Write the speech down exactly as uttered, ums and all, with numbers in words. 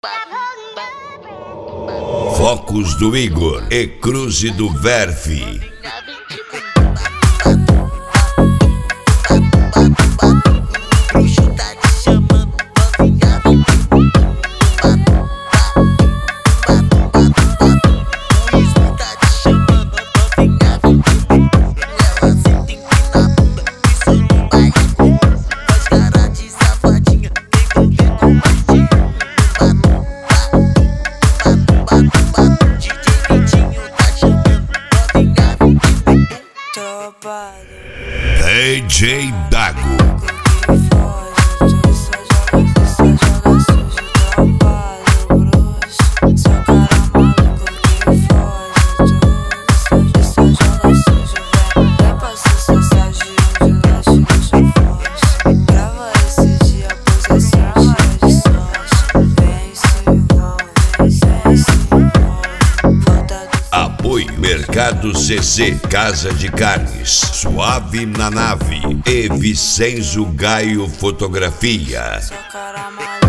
Focos do Igor e Cruze do Verve. D J Dago. Apoio Mercado C C, Casa de Carnes, Suave na Nave e Vicenzo Gaio Fotografia.